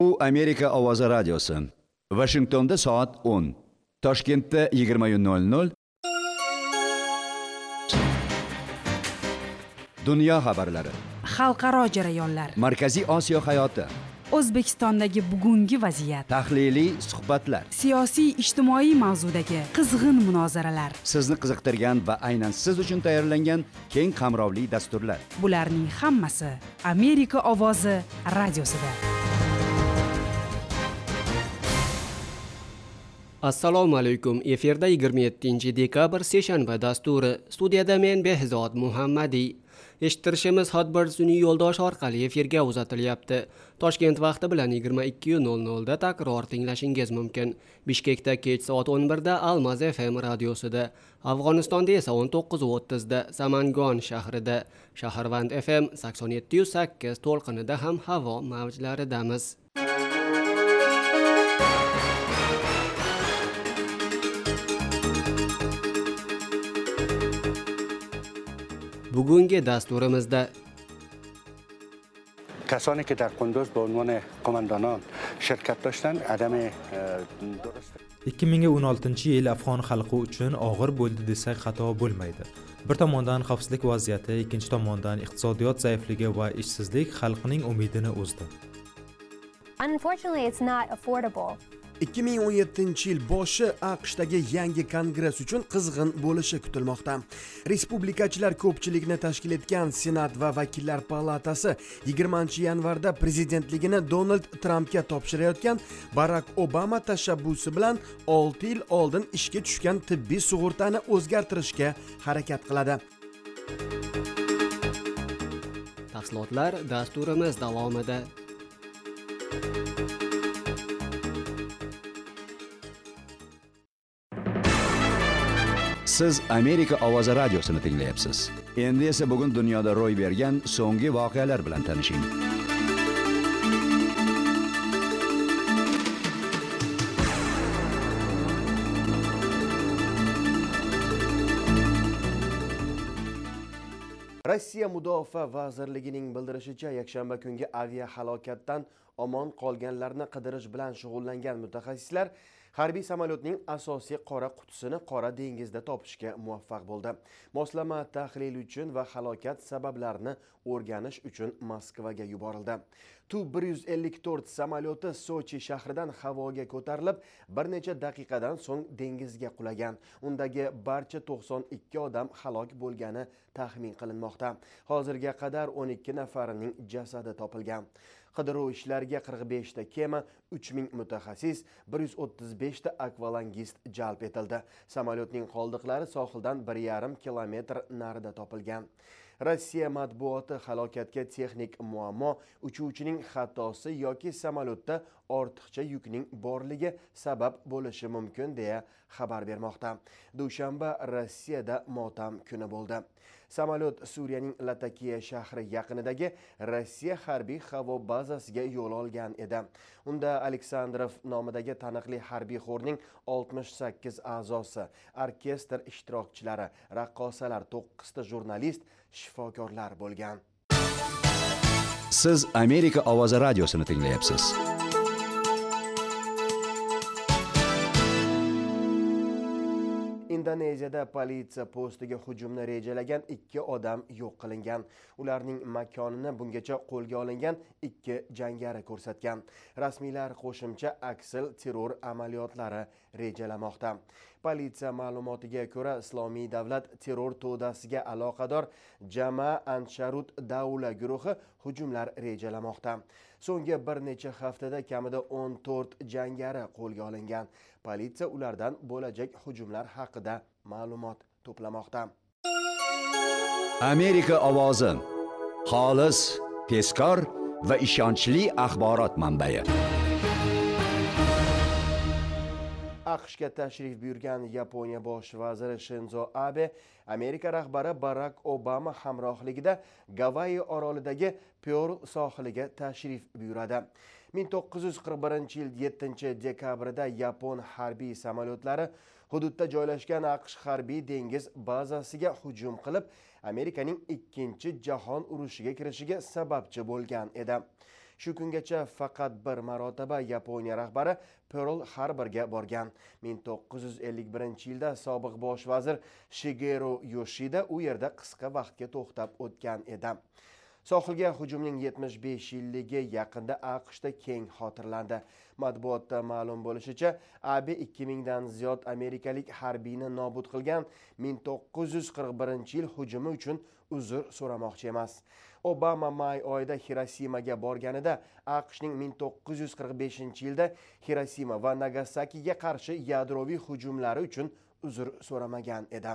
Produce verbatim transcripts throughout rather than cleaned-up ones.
Bu Amerika Ovozi radiosi. Washingtonda soat o'n. Toshkentda yigirma nol nol. Dunyo xabarlari. Xalqaro jarayonlar. Markaziy Osiyo hayoti. O'zbekistondagi bugungi vaziyat. Tahliliy suhbatlar. Siyosiy ijtimoiy mavzudagi qizg'in munozaralar. Sizni qiziqtirgan va aynan siz uchun tayyorlangan keng qamrovli dasturlar. Bularning hammasi Amerika Ovozi radiosida. Assalomu alaykum. Efirda yigirma yettinchi dekabr seshanba dasturi. Studiyada men Behzod Muhammadiy. Eshittirishimiz Hotbird sun'iy yo'ldosh orqali efirga uzatilyapti. Toshkent vaqti bilan yigirma ikki nol nol da takror tinglashingiz mumkin. Bishkekda kech soat o'n birda Almaz F M radiosida, Afg'onistonda esa o'n to'qqiz o'ttiz da Samangon shahrida, Shaharvand F M sakson yetti sakkiz to'lqinida ham havo mavjlaridamiz. Bugungi dasturimizda کسانی که در قندوز به عنوان قماندانان شرکت داشتن عدم درست ikki ming o'n oltinchi yil Afg'on xalqi uchun og'ir bo'ldi desak xato bo'lmaydi. Bir tomondan xavfsizlik vaziyati, ikkinchi tomondan iqtisodiyot zaifligi va ishsizlik xalqning umidini uzdi. Unfortunately, it's not affordable. ikki ming o'n yettinchi yil boshi AQShdagi yangi kongress uchun qizg'in bo'lishi kutilmoqda. Respublikachilar ko'pchilikni tashkil etgan Senat va Vakillar palatasi yigirmanchi yanvarda prezidentligini Donald Trampga topshirayotgan Barack Obama tashabbusi bilan olti yil oldin ishga tushgan tibbiy sug'urtani o'zgartirishga harakat qiladi. Tafsilotlar dasturimiz davomida. Siz Amerika Ovozi radiosini tinglayapsiz. Endi esa bugun dunyoda ro'y bergan so'nggi voqealar bilan tanishing. Rossiya Mudofaa vazirligining bildirishicha, yakshanba kungi aviahalokatdan omon qolganlarni qidirish bilan shug'ullangan mutaxassislar harbiy samolyotning asosiy qora qutisini Qora dengizda topishga muvaffaq bo'ldi. Moslama tahlil uchun va halokat sabablarini o'rganish uchun Moskvaga yuborildi. Tu bir yuz ellik to'rt samolyoti Sochi shahridan havoga ko'tarilib, bir necha daqiqadan so'ng dengizga qulagan. Undagi barcha to'qson ikki odam halok bo'lgani taxmin qilinmoqda. Hozirga qadar o'n ikki nafarining jasadi topilgan. Qidiruv ishlariga qirq besh ta kema, uch ming mutaxassis, bir yuz o'ttiz besh ta akvalangist jalb etildi. Samolyotning qoldiqlari sohildan bir yarim kilometr narida topilgan. Rossiya matbuoti halokatga texnik muammo, uchuvchining xatosi yoki samolyotda ortiqcha yukning borligi sabab bo'lishi mumkin deya xabar bermoqda. Dushanba Rossiyada motam kuni bo'ldi. Samolyot Suriyaning Latakiya shahri yaqinidagi Rossiya harbiy havo bazasiga yo'l olgan edi. Unda Aleksandrov nomidagi taniqli harbiy xorning oltmish sakkiz a'zosi, orkestr ishtirokchilari, raqqosalar, to'qqiz ta jurnalist, shifokorlar bo'lgan. Siz Amerika Ovozi radiosini tinglayapsiz. Indoneziyada politsiya postiga hujumni rejalagan ikki odam yo'q qilingan. Ularning makonini bungacha qo'lga olingan ikki jangari ko'rsatgan. Rasmiylar qo'shimcha aksil terror amaliyotlari rejalamoqda. Politsiya ma'lumotiga ko'ra, Islomiy davlat terror to'dasiga aloqador Jama Ansharut Daula guruhi hujumlar rejalamoqda. So'nggi bir necha haftada kamida o'n to'rt jangari qo'lga olingan. Politsiya ulardan bo'lajak hujumlar haqida ma'lumot to'plamoqda. Amerika Ovozi. Xolis, tezkor va ishonchli axborot manbai. AQShga tashrif buyurgan Yaponiya bosh vaziri Shinzo Abe Amerika rahbari Barack Obama hamrohligida Gavayi orolidagi Pearl sohiliga tashrif buyuradi. ming to'qqiz yuz qirq birinchi yil yettinchi dekabrda Yapon harbiy samolyotlari hududda joylashgan AQSh harbiy dengiz bazasiga hujum qilib, Amerikaning ikkinchi jahon urushiga kirishiga sababchi bo'lgan edi. Shu kungacha faqat bir marotaba Yaponiya rahbari Pearl Harborga borgan. ming to'qqiz yuz ellik birinchi yilda sobiq bosh vazir Shigeru Yoshida u yerda qisqa vaqtga to'xtab o'tgan edi. Sohilga hujumning yetmish besh yilligi yaqinda AQShda keng xotirlandi. Matbuotda ma'lum bo'lishicha, A B ikki mingdan ziyod amerikalik harbiyni nobud qilgan ming to'qqiz yuz qirq birinchi yil hujumi uchun uzr so'ramoqchi emas. Obama may oyida Hirosimaga borganida AQShning ming to'qqiz yuz qirq beshinchi yilda Hirosima va Nagasakiga qarshi yadroviy hujumlari uchun uzr so'ramagan edi.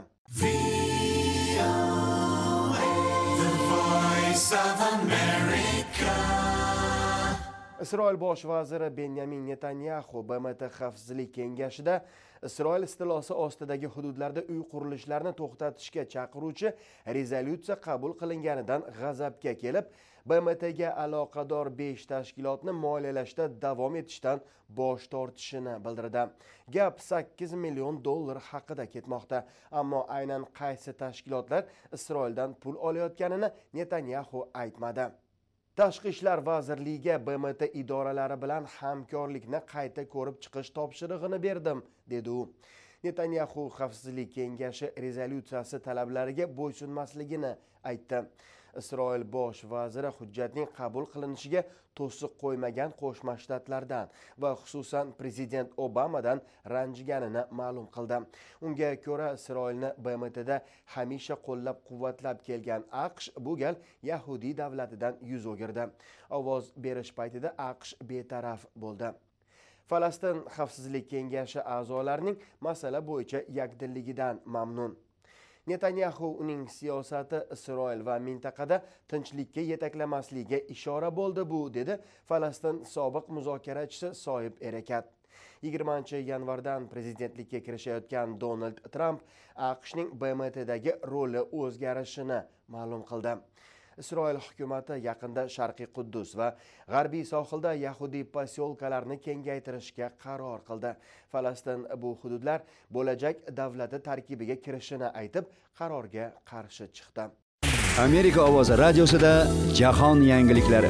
Isroil bosh vaziri Benyamin Netanyahu B M T Xavfsizlik kengashida Isroil istilosi ostidagi hududlarda uy qurilishlarini to'xtatishga chaqiruvchi rezolyutsiya qabul qilinganidan g'azabga kelib, B M Tga aloqador besh tashkilotni moliyalashda davom etishdan bosh tortishini bildirdi. Gap sakkiz million dollar haqida ketmoqda, ammo aynan qaysi tashkilotlar Isroildan pul olayotganini Netanyahu aytmadi. Tashqi ishlar vazirligiga B M T idoralari bilan hamkorlikni qayta ko'rib chiqish topshirig'ini berdim, dedi u. Netanyahu Xavfsizlik kengashi rezolyutsiyasi talablariga bo'ysunmasligini aytdi. Isroil bosh vaziri hujjatning qabul qilinishiga to'siq qo'ymagan Qo'shma Shtatlardan va xususan prezident Obamadan ranjiganini ma'lum qildi. Unga ko'ra Isroilni B M Tda hamisha qo'llab-quvvatlab kelgan AQSh bu gal Yahudiy davlatidan yuz o'girdi. Ovoz berish paytida AQSh betaraf bo'ldi. Falastin Xavfsizlik kengashi a'zolarining masala bo'yicha yakdilligidan mamnun. Netanyahu uning siyosati Isroil va mintaqada tinchlikka yetaklamasligiga ishora bo'ldi bu, dedi Falastin sobiq muzokarachisi Soib Erekat. yigirmanchi yanvardan prezidentlikka kirishayotgan Donald Trump AQShning B M Tdagi roli o'zgarishini ma'lum qildi. Isroil hukumati yaqinda Sharqiy Quddus va G'arbiy sohilda Yahudiy posyolkalarni kengaytirishga qaror qildi. Falastin bu hududlar bo'lajak davlati tarkibiga kirishini aytib, qarorga qarshi chiqdi. Amerika ovozi radiosida jahon yangiliklari.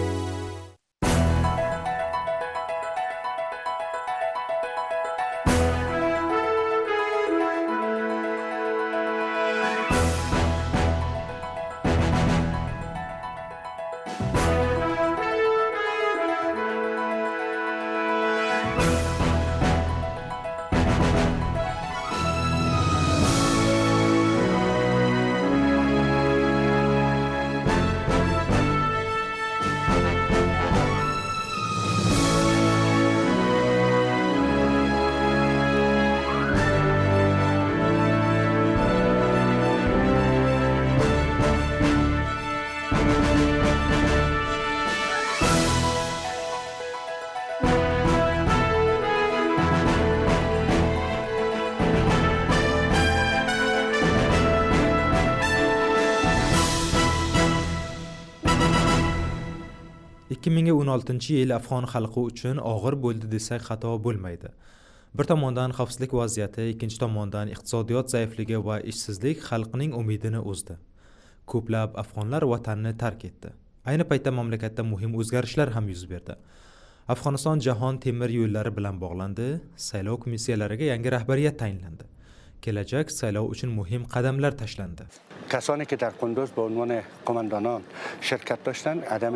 ikki ming o'n oltinchi yil afg'on xalqi uchun og'ir bo'ldi desak xato bo'lmaydi. Bir tomondan xavfsizlik vaziyati, ikkinchi tomondan iqtisodiyot zaifligi va ishsizlik xalqning umidini uzdi. Ko'plab afg'onlar vatanni tark etdi. Ayni paytda mamlakatda muhim o'zgarishlar ham yuz berdi. Afg'oniston jahon temir yo'llari bilan bog'landi, saylov komissiyalariga yangi rahbariyat tayinlandi. Kelajak saylov uchun muhim qadamlar tashlandi. کسانی که در قندوز به عنوان قماندانان شرکت داشتن عدم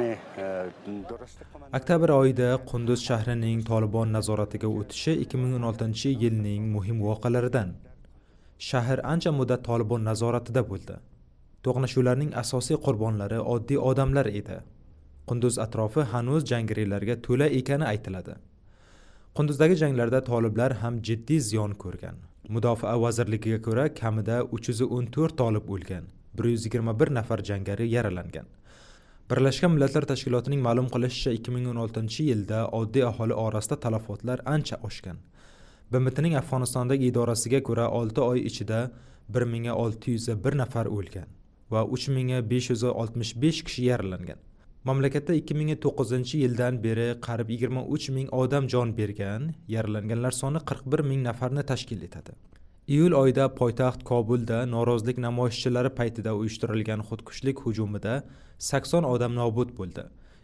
درست Oktabr oyida Qunduz shahrining Tolibon nazoratiga o'tishi ikki ming o'n oltinchi yilning muhim voqealaridan. Shahar ancha muddat Tolibon nazoratida bo'ldi. To'qnashuvlarning asosiy qurbonlari oddiy odamlar edi. Qunduz atrofi hanuz jangarilarga to'la ekani aytiladi. Qunduzdagi janglarda toliblar ham jiddiy ziyon ko'rgan. Mudofaa vazirligiga ko'ra kamida uch yuz o'n to'rt tolib o'lgan, bir yuz yigirma bir nafar jangari yaralangan. Birlashgan Millatlar Tashkilotining ma'lum qilishicha ikki ming o'n oltinchi yilda oddiy aholi orasida talafotlar ancha oshgan. B M Tning Afg'onistondagi idorasiga ko'ra olti oy ichida bir ming olti yuz bir nafar o'lgan va uch ming besh yuz oltmish besh kishi yaralangan. Mamlakatda ikki ming to'qqizinchi yildan beri qariyb yigirma uch ming odam jon bergan, yaralanganlar soni qirq bir ming nafarni tashkil etadi. Iyul oyida poytaxt Kobulda norozilik namoyishchilari paytida uyushtirilgan xudkushlik hujumida sakson odam nobud bo'ldi.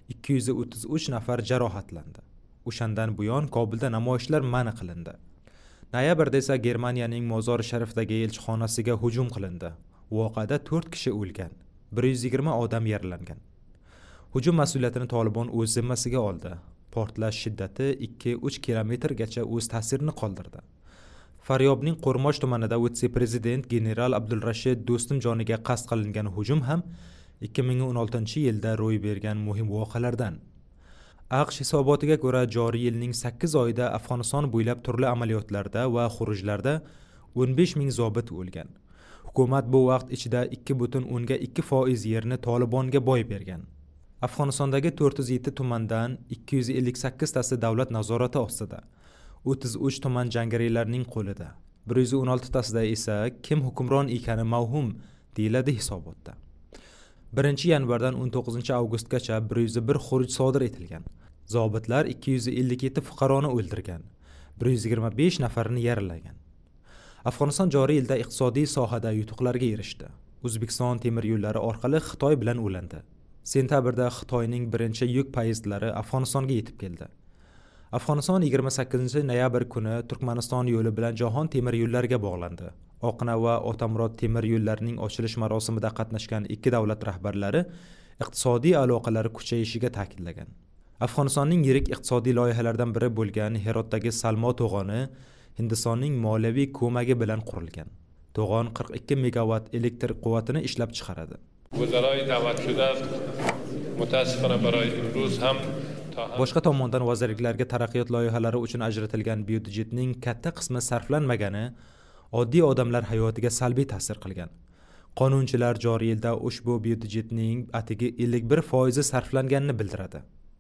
ikki yuz o'ttiz uch nafar jarohatlandi. O'shandan buyon Kobulda namoyishlar man qilindi. Noyabrda esa Germaniyaning Mozori Sharifdagi elchixonasiga hujum qilindi. Voqeada to'rt kishi o'lgan, bir yuz yigirma odam yaralangan. Hujum mas'uliyatini Tolibon o'z zimmasiga oldi. Portlash shiddati ikki uch kilometrgacha o'z ta'sirini qoldirdi. Faryobning Qo'rmosh tumanida vitse-prezident general Abdulrashid Do'stum joniga qasd qilingan hujum ham ikki ming o'n oltinchi yilda ro'y bergan muhim voqealardan. AQSh hisobotiga ko'ra, joriy yilning sakkiz oyida Afg'oniston bo'ylab turli amaliyotlarda va xurujlarda o'n besh ming zobit o'lgan. Hukumat bu vaqt ichida ikki butun o'nga ikki foiz yerni Tolibonga boy bergan. Afg'onistondagi to'rt yuz yetti tumandan ikki yuz ellik sakkiz tasi davlat nazorati ostida, o'ttiz uch tuman jangarilarning qo'lida, bir yuz o'n olti tasida esa kim hukmron ekani mavhum deyiladi hisobotda. birinchi yanvardan o'n to'qqizinchi avgustgacha bir yuz bir xuruj sodir etilgan. Zobitlar ikki yuz ellik yetti fuqaroni o'ldirgan, bir yuz yigirma besh nafarini yaralagan. Afg'oniston joriy yilda iqtisodiy sohada yutuqlarga erishdi. O'zbekiston temir yo'llari orqali Xitoy bilan ulandi. Sentabrda Xitoyning birinchi yuk poyezdlari Afg'onistonga yetib keldi. Afg'oniston yigirma sakkizinchi noyabr kuni Turkmaniston yo'li bilan jahon temir yo'llariga bog'landi. Oqna va Otamurod temir yo'llarining ochilish marosimida qatnashgan ikki davlat rahbarlari iqtisodiy aloqalar kuchayishiga ta'kidlagan. Afg'onistonning yirik iqtisodiy loyihalaridan biri bo'lgan Herotdagi Salmo to'g'oni Hindistonning moliyaviy ko'magi bilan qurilgan. To'g'on qirq ikki megawatt elektr quvvatini ishlab chiqaradi. Boshqa tomondan vazirliklarga taraqqiyot loyihalari uchun ajratilgan byudjetning katta qismi sarflanmagani oddiy odamlar hayotiga salbiy ta'sir qilgan. Qonunchilar joriy yilda ushbu byudjetning atigi ellik bir foiz sarflanganini bildiradi.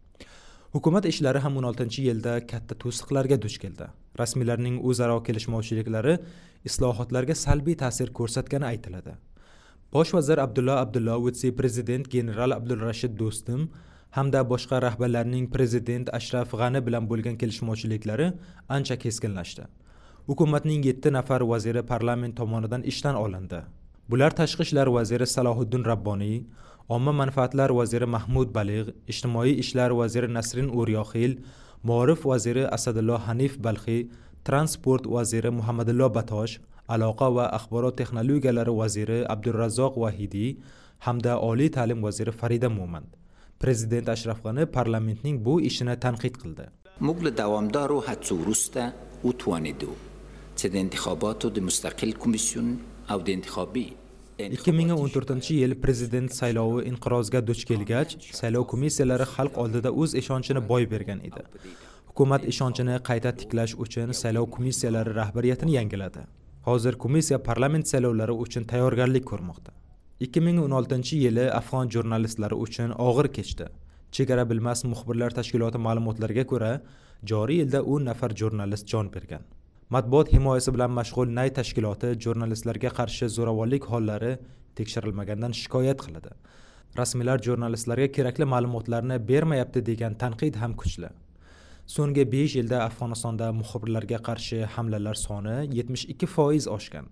Hukumat ishlari ham o'n oltinchi yilda katta to'siqlarga duch keldi. Rasmiylarning o'zaro kelishmovchiliklari islohotlarga salbiy ta'sir ko'rsatgani aytiladi. Bosh vazir Abdulla Abdullo, vitse-prezident general Abdulrashid Do'stum hamda boshqa rahbarlarning prezident Ashraf G'ani bilan bo'lgan kelishmovchiliklari ancha keskinlashdi. Hukumatning yetti nafar vaziri parlament tomonidan ishdan olindi. Bular tashqi ishlar vaziri Salohiddin Rabboniy, omma manfaatlar vaziri Mahmud Baligh, ijtimoiy ishlar vaziri Nasrin O'ryoxil, Ma'rif vaziri Asadullo Hanif Balxiy, transport vaziri Muhammadullo Batosh, aloqa va axborot texnologiyalari vaziri Abdurrazzoq Vahidiy hamda oliy ta'lim vaziri Farida Mo'mand. Prezident Ashraf G'ani parlamentning bu ishini tanqid qildi. مقل دوامدار و حدسورسته او توانیدو چه د انتخاباتو د مستقل کمیسیون او د انتخابی ikki ming o'n to'rtinchi yil prezident saylovi inqirozga duch kelgach, saylov komissiyalari xalq oldida o'z ishonchini boy bergan edi. Hukumat ishonchini qayta tiklash uchun saylov komissiyalari rahbariyatini yangiladi. Hozir komissiya parlament saylovlari uchun tayyorgarlik ko'rmoqda. ikki ming o'n oltinchi yili afg'on jurnalistlari uchun og'ir kechdi. Chegara bilmas muxbirlar tashkiloti ma'lumotlariga ko'ra, joriy yilda o'n nafar jurnalist jon bergan. Matbuot himoyasi bilan mashg'ul Nay tashkiloti jurnalistlarga qarshi zo'ravonlik hollari tekshirilmagandan shikoyat qiladi. Rasmiylar jurnalistlarga kerakli ma'lumotlarni bermayapti degan tanqid ham kuchli. So'nggi besh yilda Afg'onistonda muxbirlarga qarshi hamlalar soni yetmish ikki foiz oshgan.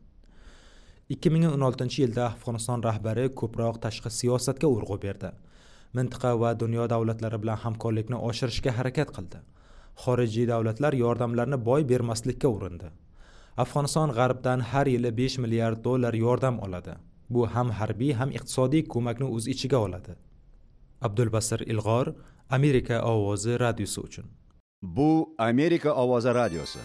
ikki ming o'n oltinchi yilda Afg'oniston rahbari ko'proq tashqi siyosatga urg'u berdi. Mintaqa va dunyo davlatlari bilan hamkorlikni oshirishga harakat qildi. Xorijiy davlatlar yordamlarni boy bermaslikka urindi. Afg'oniston g'arbdan har yili besh milliard dollar yordam oladi. Bu ham harbiy, ham iqtisodiy ko'makni o'z ichiga oladi. Abdulbasir Ilg'or, Amerika ovozi radiosi uchun. Bu Amerika ovozi radiosi.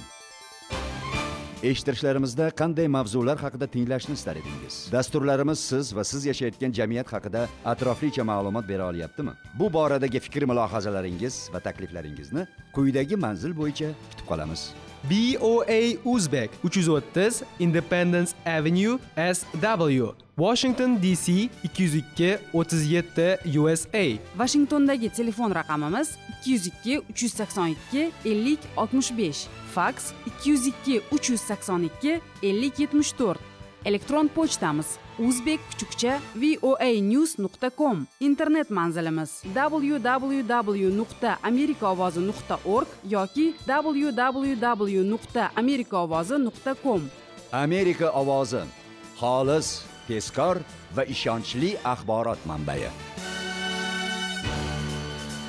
Eshittirishlarimizda qanday mavzular haqida tinglashni istar edingiz? Dasturlarimiz siz va siz yashayotgan jamiyat haqida atroflicha ma'lumot bera olyaptimi? Bu boradagi fikr-mulohazalaringiz va takliflaringizni quyidagi manzil bo'yicha kutib qolamiz. B O A Uzbek uch yuz o'ttiz Independence Avenue S W Washington D C ikki yuz ikki o'ttiz yetti U S A. Washingtondagi telefon raqamimiz ikki yuz ikki uch yuz sakson ikki ellik oltmish besh. Faks ikki yuz ikki uch yuz sakson ikki ellik yetmish to'rt. Elektron pochtamiz uzbek kuchukcha voanews nuqta com. Internet manzilimiz w w w nuqta amerikaovozi nuqta org yoki w w w nuqta amerikaovozi nuqta com. Amerika ovozi, xolis, tezkor va ishonchli axborot manbai.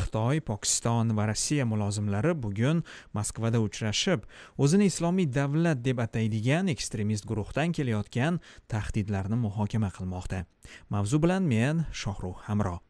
Xitoy, Pokiston va Rossiya mulozimlari bugun Moskvada uchrashib, o'zini islomiy davlat deb ataydigan ekstremist guruhdan kelayotgan tahdidlarni muhokama qilmoqda. Mavzu bilan men Shohruh Hamro.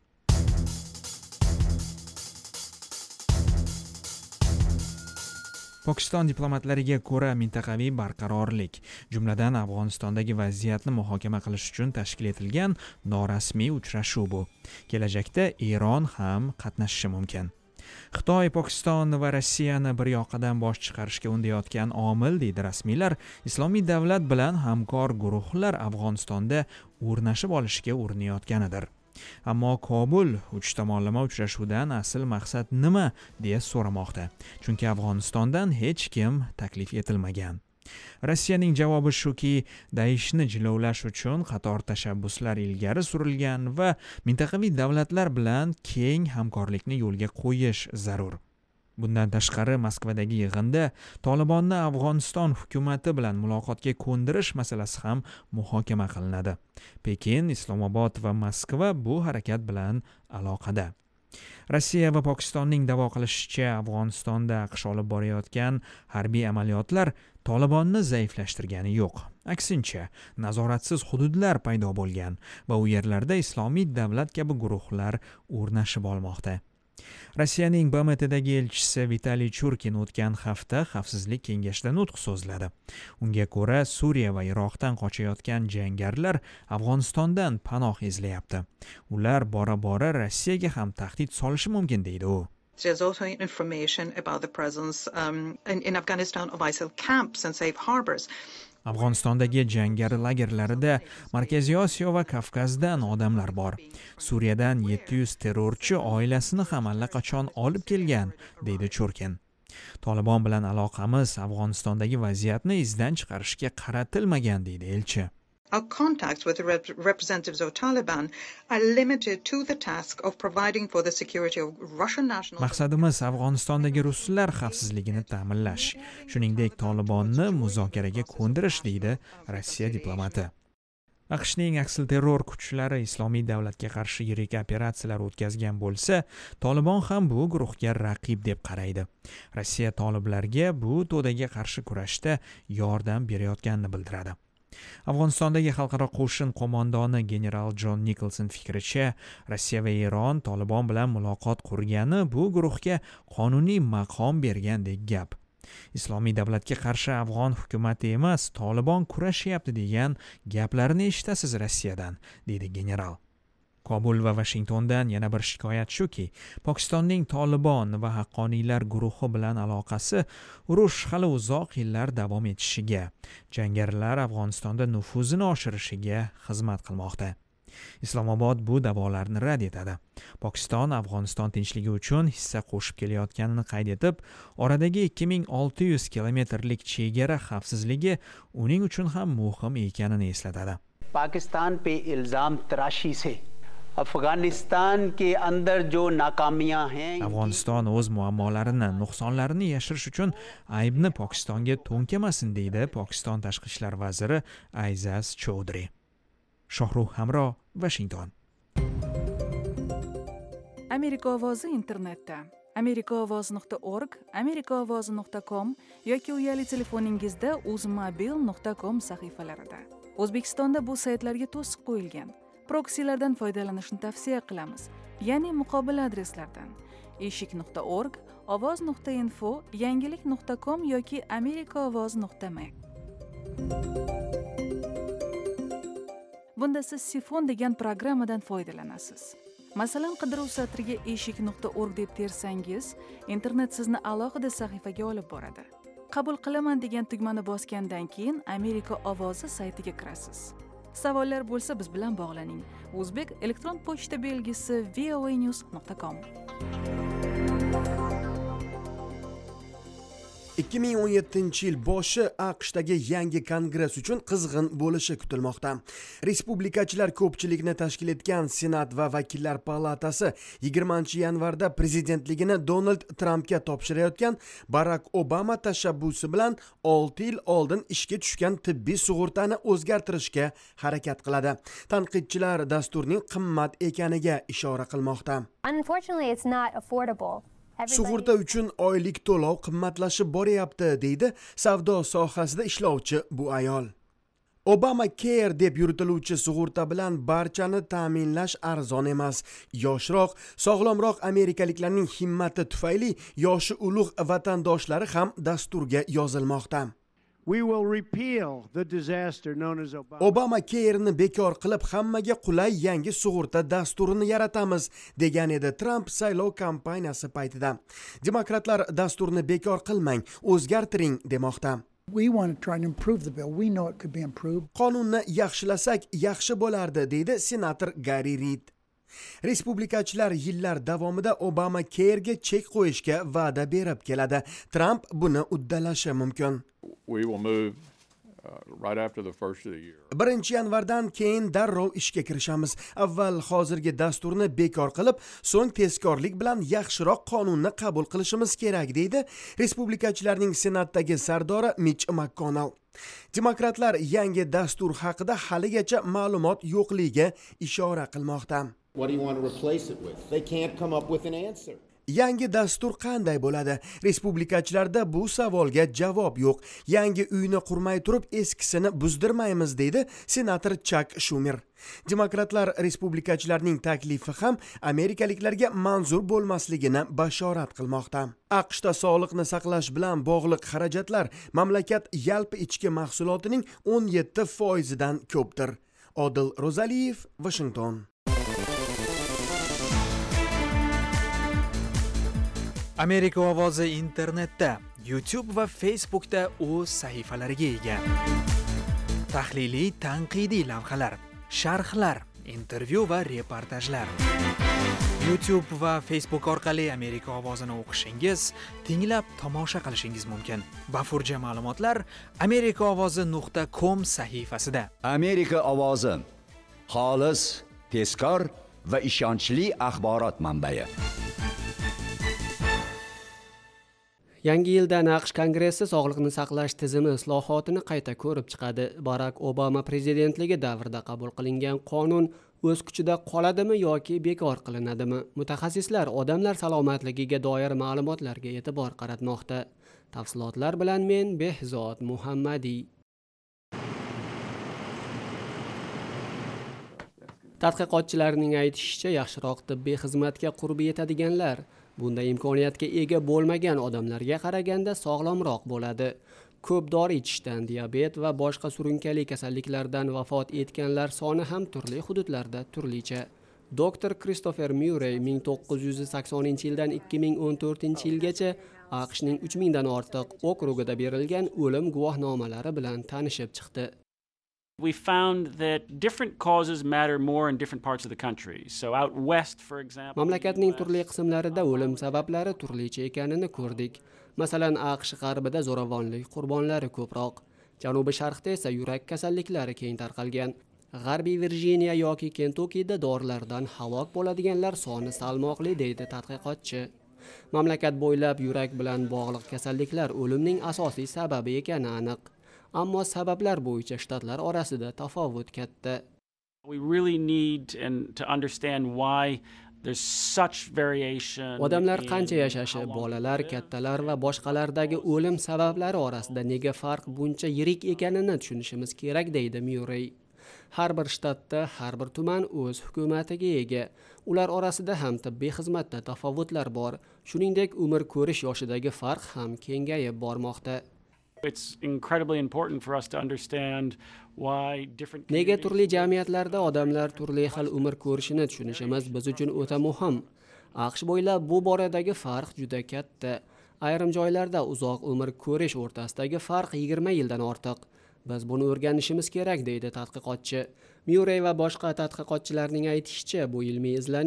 Pokiston diplomatlariga ko'ra mintaqaviy barqarorlik, jumladan Afg'onistondagi vaziyatni muhokama qilish uchun tashkil etilgan norasmiy uchrashuv bu. Kelajakda Eron ham qatnashishi mumkin. Xitoy, Pokiston va Rossiyani bir yoqadan bosh chiqarishga undayotgan omil, deydi rasmiylar, islomiy davlat bilan hamkor guruhlar Afg'onistonda o'rnashib olishga urinayotganidir. Ammo Kobul uch tomonlama uchrashuvdan asl maqsad nima deya so'ramoqda. Chunki Afg'onistondan hech kim taklif etilmagan. Rossiyaning javobi shuki, Daeshni jilovlash uchun qator tashabbuslar ilgari surilgan va mintaqaviy davlatlar bilan keng hamkorlikni yo'lga qo'yish zarur. Bundan tashqari Moskvadagi yig'inda Tolibonni Afg'oniston hukumati bilan muloqotga ko'ndirish masalasi ham muhokama qilinadi. Pekin, Islomobod va Moskva bu harakat bilan aloqada. Rossiya va Pokistonning da'vo qilishicha, Afg'onistonda AQSh olib borayotgan harbiy amaliyotlar Tolibonni zaiflashtirgani yo'q. Aksincha, nazoratsiz hududlar paydo bo'lgan va u yerlarda islomiy davlat kabi guruhlar o'rnashib olmoqda. Rossiyaning B M Tdagi elchisi Vitaliy Churkin o'tgan hafta Xavfsizlik kengashida nutq so'zladi. Unga ko'ra, Suriya va Iroqdan qochayotgan jangarilar Afg'onistondan panoh izlayapti. Ular bora-bora Rossiyaga ham tahdid solishi mumkin, deydi u. There's also information about the presence um, in, in Afghanistan of ISIL camps and safe harbors. Afg'onistondagi jangari lagerlarida Markaziy Osiyo va Kavkazdan odamlar bor. Suriyadan yetti yuz terrorchi oilasini ham allaqachon olib kelgan, deydi Churkin. Tolibon bilan aloqamiz Afg'onistondagi vaziyatni izdan chiqarishga qaratilmagan, deydi elchi. Our contacts with the rep- representatives of Taliban are limited to the task of providing for the security of Russian nationals. Maqsadimiz Afg'onistondagi ruslar xavfsizligini ta'minlash, shuningdek Tolibonni muzokaraga ko'ndirish, deydi Rossiya diplomati. AQShning aksilterror kuchlari islomiy davlatga qarshi yirik operatsiyalar o'tkazgan bo'lsa, Tolibon ham bu guruhga raqib deb qaraydi. Rossiya toliblarga bu to'daga qarshi kurashda yordam berayotganini bildiradi. Afg'onistondagi xalqaro qo'shin qo'mondoni general John Nicholson fikricha, Rossiya va Eron Tolibon bilan muloqot qurgani bu guruhga qonuniy maqom bergandek gap. Islomiy davlatga qarshi afg'on hukumati emas, Tolibon kurashyapti degan gaplarni eshitasiz Rossiyadan, deydi general. Kobul va Washingtondan yana bir shikoyat shuki, Pokistonning Tolibon va haqqoniylar guruhi bilan aloqasi urush hali uzoq yillar davom etishiga, jangarilar Afg'onistonda nufuzini oshirishiga xizmat qilmoqda. Islomobod bu da'volarni rad etadi. Pokiston Afg'oniston tinchligi uchun hissa qo'shib kelayotganini qayd etib, oradagi ikki ming olti yuz kilometrlik chegara xavfsizligi uning uchun ham muhim ekanini eslatadi. Pakistan pe ilzam tarashi se Afg'oniston ke andar jo nakamiyan hain. Afg'oniston o'z muammolarini, nuqsonlarini yashirish uchun aybni Pokistonga to'nkamasin, deydi Pokiston tashqi ishlar vaziri Aizaz Choudhury. Shohruh Hamro, Washington. Amerika ovozi internetda amerikaovoz nuqta org, amerikaovozi nuqta com yoki uyali telefoningizda uzmobil nuqta com sahifalarida. O'zbekistonda bu saytlarga to'siq qo'yilgan. Proksilardan foydalanishni tavsiya qilamiz, ya'ni muqobil adreslardan eshik nuqta org, ovoz nuqta info, yangilik nuqta com yoki amerikaovoz nuqta m. Bunda siz Sifon degan programmadan foydalanasiz. Masalan, qidiruv satriga eshik nuqta org deb tersangiz, internet sizni alohida sahifaga olib boradi. Qabul qilaman degan tugmani bosgandan keyin Amerika ovozi saytiga kirasiz. Savollar bo'lsa biz bilan bog'laning. O'zbek elektron pochta belgisi voanews nuqta com. ikki ming o'n yettinchi yil boshi AQShdagi yangi kongress uchun qizg'in bo'lishi kutilmoqda. Respublikachilar ko'pchilikni tashkil etgan Senat va Vakillar palatasi yigirmanchi yanvarda prezidentligini Donald Trampga topshirayotgan Barack Obama tashabbusi bilan olti yil oldin ishga tushgan tibbiy sug'urtani o'zgartirishga harakat qiladi. Tanqidchilar dasturning qimmat ekaniga ishora qilmoqda. Unfortunately, it's not affordable. Sug'urta uchun oylik to'lov qimmatlashib boryapti, deydi savdo sohasida ishlovchi bu ayol. Obamacare deb yuritiluvchi sug'urta bilan barchani ta'minlash arzon emas. Yoshroq, sog'lomroq amerikaliklarning himmati tufayli yoshi ulug' vatandoshlari ham dasturga yozilmoqda. We will repeal the disaster known as Obama. Obamacare'ni bekor qilib hammaga qulay yangi sug'urta dasturini yaratamiz, degan edi Trump saylov kampaniyasi paytida. Demokratlar dasturni bekor qilmang, o'zgartiring demoqda. We want to try and improve the bill. We know it could be improved. Qonunni yaxshilasak yaxshi bo'lardi, deydi senator Gary Reid. Respublikachilar yillar davomida Obamacare'ga chek qo'yishga va'da berib keladi. Trump buni uddalashi mumkin. We will move uh, right after the first of the year. birinchi yanvardan keyin darrov ishga kirishamiz. Avval hozirgi dasturni bekor qilib, so'ng tezkorlik bilan yaxshiroq qonunni qabul qilishimiz kerak, deydi Respublikachilarning senatdagi sardori Mitch McConnell. Demokratlar yangi dastur haqida haligacha ma'lumot yo'qligiga ishora qilmoqda. What do you want to replace it with? They can't come up with an answer. Yangi dastur qanday bo'ladi? Respublikachilarda bu savolga javob yo'q. Yangi uyni qurmay turib eskisini buzdirmaymiz, deydi senator Chuck Schumer. Demokratlar respublikachilarning taklifi ham amerikaliklarga manzur bo'lmasligini bashorat qilmoqda. AQShda sog'liqni saqlash bilan bog'liq xarajatlar mamlakat yalpi ichki mahsulotining o'n yetti foizidan ko'pdir. Odil Rozaliyev, Washington. Amerika ovozi internetda, YouTube va Facebookda o'z sahifalariga ega. Tahliliy, tanqidiy lavhalar, sharhlar, intervyu va reportajlar. YouTube va Facebook orqali Amerika ovozini o'qishingiz, tinglab tomosha qilishingiz mumkin. Bafurja ma'lumotlar amerika ovozi nuqta com sahifasida. Amerika ovozi xolis, tezkor va ishonchli axborot manbai. Yangi yildan AQSh Kongressi sog'liqni saqlash tizimi islohotini qayta ko'rib chiqadi. Barack Obama prezidentligi davrida qabul qilingan qonun o'z kuchida qoladimi yoki bekor qilinadimi? Mutaxassislar odamlar salomatligiga doir ma'lumotlarga e'tibor qaratmoqda. Tafsilotlar bilan men Behzod Muhammadiy. Tadqiqotchilarning aytishicha, yaxshiroq tibbiy xizmatga qurbi yetadiganlar bunday imkoniyatga ega bo'lmagan odamlarga qaraganda sog'lomroq bo'ladi. Ko'p dori ichishdan diabet va boshqa surunkali kasalliklardan vafot etganlar soni ham turli hududlarda turlicha. Doktor Christopher Murray ming to'qqiz yuz saksoninchi yildan ikki ming o'n to'rtinchi yilgacha AQShning uch mingdan ortiq okrugida berilgan o'lim guvohnomalari bilan tanishib chiqdi. We found that different causes matter more in different parts of the country. So out west, for example, mamlakatning turli qismlarida o'lim sabablari turlicha ekanini ko'rdik. Masalan, AQSh g'arbida zo'ravonlik qurbonlari ko'proq, janubi sharqda esa yurak kasalliklari keng tarqalgan. G'arbiy Virjiniya yoki Kentukkida dorilardan halok bo'ladiganlar soni salmoqli, deydi tadqiqotchi. Mamlakat bo'ylab yurak bilan bog'liq kasalliklar o'limning asosiy sababi ekani aniq. Ammo sabablar bo'yicha shtatlar orasida tafovut katta. We really need and to understand why there's such variation. Odamlar qancha yashashi, bolalar, kattalar va boshqalardagi o'lim sabablari orasida nega farq buncha yirik ekanini tushunishimiz kerak, deydi Murray. Har bir shtatda, har bir tuman o'z hukumatiga ega. Ular orasida ham tibbiy xizmatda tafovutlar bor. Shuningdek, umr ko'rish yoshidagi farq ham kengayib bormoqda. It's incredibly important for us to understand why different Nega turli jamiyatlarda odamlar turli xil umr ko'rishini tushunishimiz biz uchun o'ta muhim. AQSh bo'ylab bu boradagi farq juda katta. Ayrim joylarda uzoq umr ko'rish o'rtasidagi farq yigirma yildan ortiq. Biz buni o'rganishimiz kerak, deydi tadqiqotchi. Murray va boshqa tadqiqotchilarning aytishicha, bu ilmiy izlanish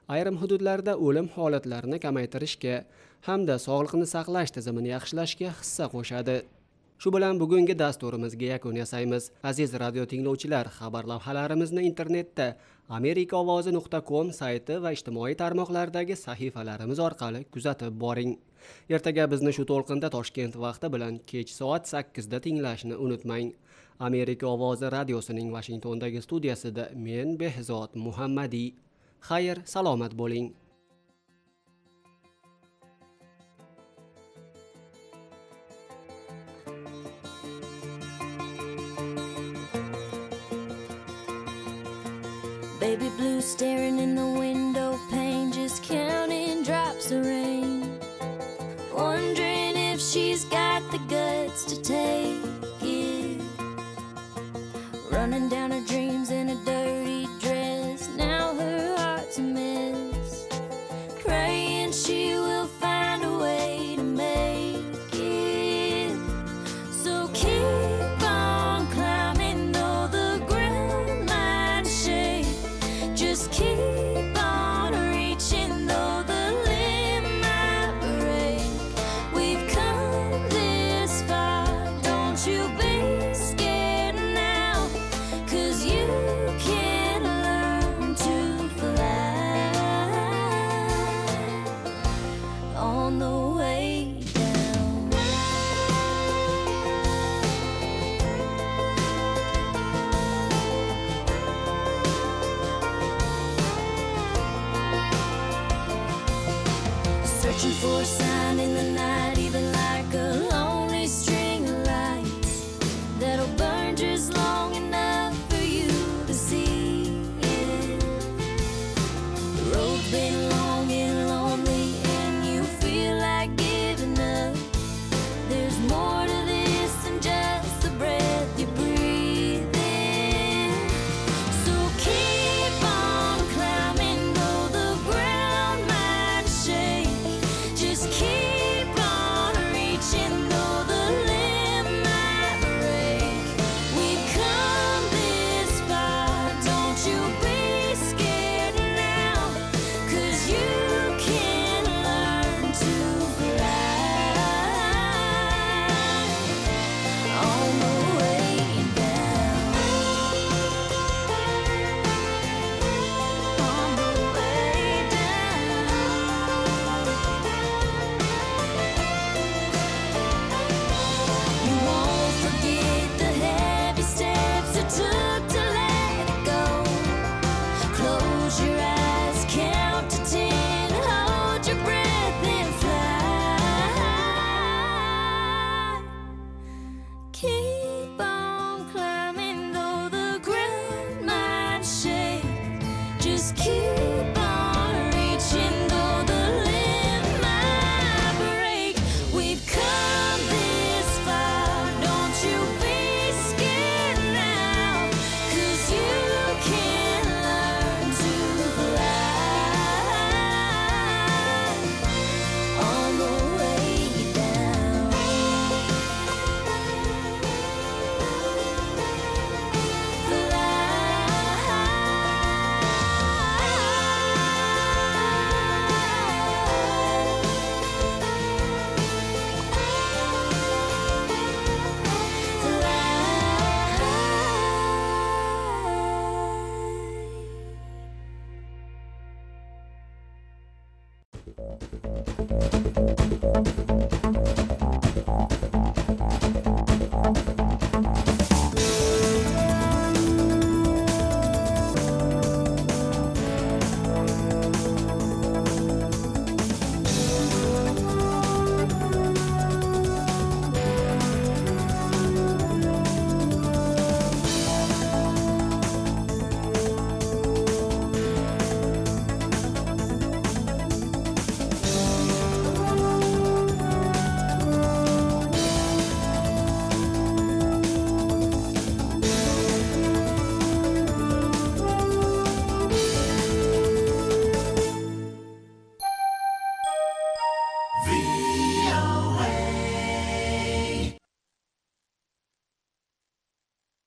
ayrim hududlarda o'lim holatlarini kamaytirishga hamda sog'liqni saqlash tizimini yaxshilashga hissa qo'shadi. Shu bilan bugungi dasturimizga yakun yasaymiz. Aziz radio tinglovchilar, xabar lavhalarimizni internetda amerika ovozi nuqta com sayti va ijtimoiy tarmoqlardagi sahifalarimiz orqali kuzatib boring. Ertaga bizni shu to'lqinda Toshkent vaqti bilan kech soat sakkizda tinglashni unutmang. Amerika ovozi radiosining Washingtondagi studiyasida men Behzod Muhammadiy. Xayr, salomat bo'ling. Baby blue staring in the window pane, just counting drops of rain, wondering if she's got the guts to take it, running down her dreams in a dirty dress. Now her heart's a mess, praying she will find a way to make it. So keep on climbing though the ground might shake. Just keep on reaching though the limb might break. We've come this far, don't you be scared now, 'cause you can learn to fly on the way down. Searching for a sign in the night, even like a lonely string of lights that'll burn just long enough for you to see it. The road's been long and lonely and you feel like giving up. There's more to this than just the breath you breathe in. So keep on climbing though the ground might shake. Just keep on reaching though the limb might break. We've come this far, don't you be scared now, 'cause you can learn to fly on the way down. On the way down. You won't forget the heavy steps it took to let it go. Close your eyes, count to ten, hold your breath and fly. Keep on climbing though the ground might shake. Just keep on reaching though the limb might break. We've come this far, don't you be scared now, 'cause you can learn to fly on the way down.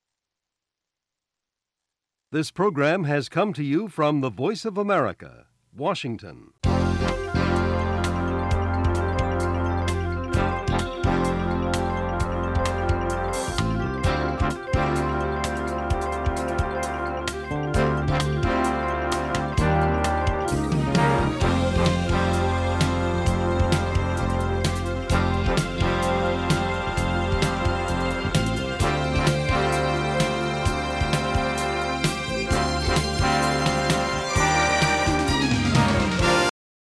This program has come to you from the Voice of America, Washington.